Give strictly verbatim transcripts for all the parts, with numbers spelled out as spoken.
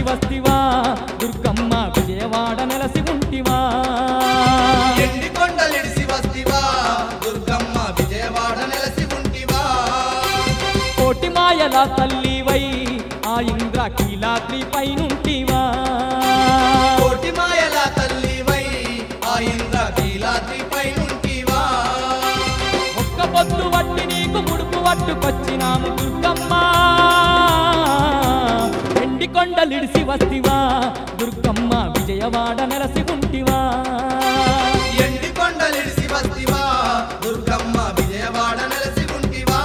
వస్తివా దుర్గమ్మ విజయవాడ నెలసి ఉంటివా ఎండి కొండలిడిసి వస్తివా దుర్గమ్మ విజయవాడ నెలసి ఉంటివా కోటి మాయల తల్లివై ఆ ఇంద్రకీలాద్రి పైనుంటివా కోటి మాయల తల్లివై ఆ ఇంద్రకీలాద్రి పైనుంటివా ఒక్క పొద్దు వట్టి నీకు ముడుపు పట్టుకొచ్చినాము దుర్గమ్మ ఎండి కొండలిడిసి వస్తివా దుర్గమ్మ విజయవాడ నెలసి ఉంటివా ఎండి కొండలిడిసి వస్తివా దుర్గమ్మ విజయవాడ నెలసి ఉంటివా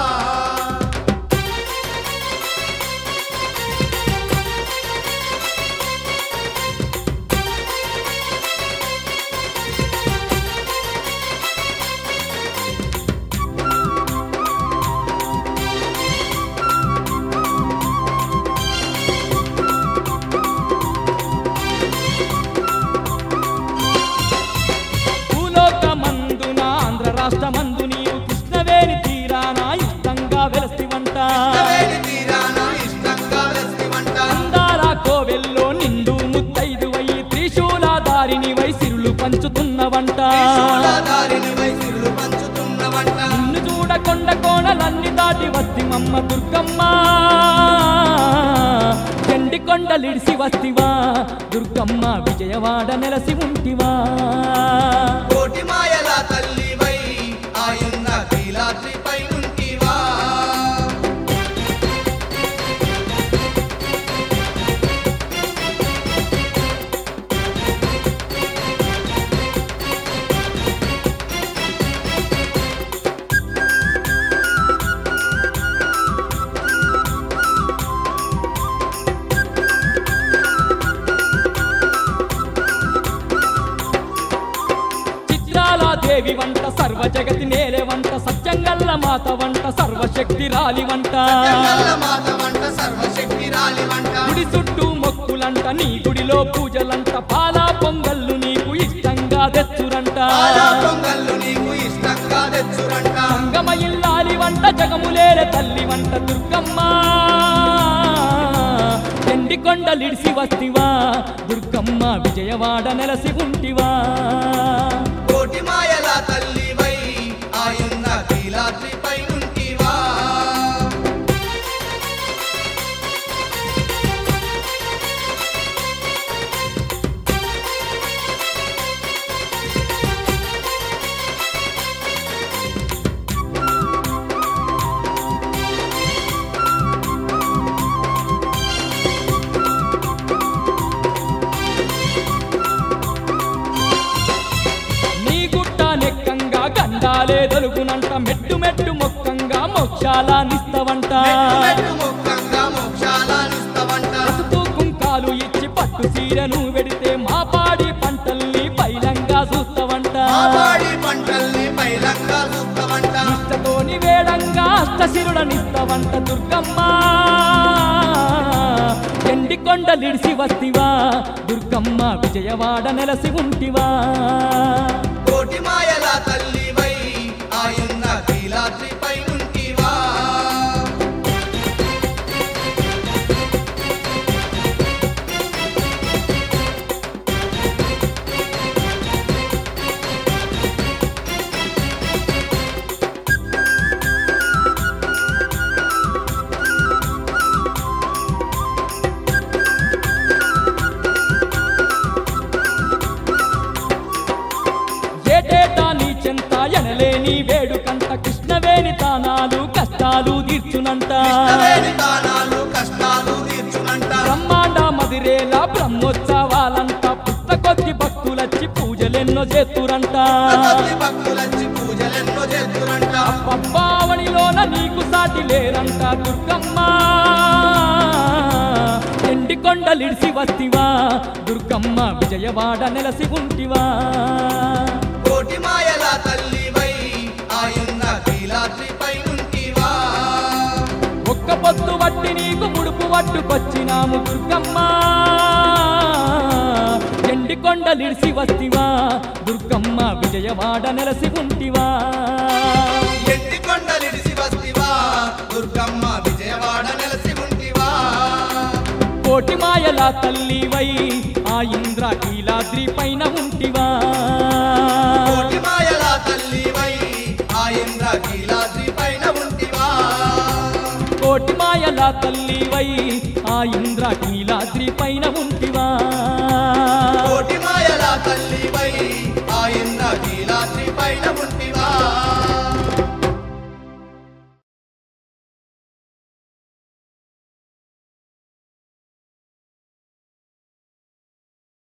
భూలోకమందున ఆంధ్ర రాష్ట్రమందు నీవు కృష్ణవేణి తీరాన ఇష్టంగా వెలసివంట కృష్ణవేణి తీరాన ఇష్టంగా వెలసివంట అందాల కోవెల్లో నిండు ముత్తైదువై త్రిశూలధారిని వై సిరులు పంచుతున్నవంట త్రిశూలధారిని వై సిరులు పంచుతున్నవంట నిన్ను చూడ కొండ కోణలన్నీ దాటి వస్తిమమ్మ దుర్గమ్మ ఎండి కొండలిడిసి వస్తివా దుర్గమ్మ విజయవాడ నెలసి ఉంటివా కోటి మాయల తల్లివై ఆ ఇంద్రకీలాద్రి పైనుంటివా చిత్రాల దేవి వంట సర్వ జగతి నేలే వంట సత్యంగల్ల మాత వంట సర్వశక్తి రాలి వంట జగల్ల మాత వంట సర్వశక్తి రాలి వంట గుడి చుట్టూ మొక్కులంట నీ గుడిలో పూజలంట పాలా పొంగళ్ళు నీకు ఇష్టంగా తెచ్చురంట పాలా పొంగళ్ళు నీకు ఇష్టంగా తెచ్చురంట సంగమ ఇల్లాలి వంట జగములేల తల్లి వంట దుర్గమ్మ ఎండి కొండలిడిసి వస్తివా దుర్గమ్మ విజయవాడ నెలసి ఉంటివా కోటి మాయల తల్లివై ఆ ఇంద్రకీలాద్రి పైనుంటివా నీ గుట్ట నెక్కంగా గండాలే దొలుకునంట మెట్టు మెట్టు మొక్కంగా మోక్షాల నిస్తవంట మెట్టు మొక్కంగా మోక్షాలనిస్తవంట పసుపు కుంకాలు ఇచ్చి పట్టు సీరను వెడితే మా పాడి పంటల్ని పైలంగా చూస్తవంట ఆ పాడి పంటల్ని పైలంగా చూస్తవంట ఇష్టతోని వేడంగా అష్టశిరుడనిస్తవంట దుర్గమ్మ ఎండి కొండలిడిసి వస్తివా దుర్గమ్మ విజయవాడ నెలసి ఉంటివా కోటి మాయల తల్లివై ఆ ఇంద్రకీలాద్రి పైనుంటివా ఏటేటా నీ చెంత ఎనలేని వేడుకంట కృష్ణవేణి తానాలు కష్టాలు తీర్చునంట కృష్ణవేణి దానాలు కష్టాలు తీర్చునంట బ్రహ్మాండ మదిరేల బ్రహ్మోత్సవాలంట పుస్తకొద్ది భక్తులచ్చి పూజలెన్నో చేతురంట కొద్ది భక్తులచ్చి పూజలెన్నో చేతురంట పబ్బావణిలోన నీకు సాటి లేరంట దుర్గమ్మ ఎండి కొండలిడిసి వస్తివా దుర్గమ్మ విజయవాడ నెలసి ఉంటివా కోటి మాయల తల్లివై ఆ ఇంద్రకీలాద్రి పైనుంటివా ఒక్క పొద్దు వట్టి నీకు ముడుపు పట్టుకొచ్చినాము దుర్గమ్మ ఎండి కొండలిడిసి వస్తివా దుర్గమ్మ విజయవాడ నెలసి ఉంటివా ఎండి కొండలిడిసి వస్తివా దుర్గమ్మ విజయవాడ నెలసి ఉంటివా కోటి మాయల తల్లివై ఆ ఇంద్రకీలాద్రి పైన ఉంటివా కోటి మాయల తల్లివై ఆ ఇంద్రకీలాద్రి పైన ఉంటివా కోటి మాయల తల్లివై ఆ ఇంద్రకీలాద్రి పైన ఉంటివా కోటి మాయల తల్లివై ఆ ఇంద్రకీలాద్రి పైన ఉంటివా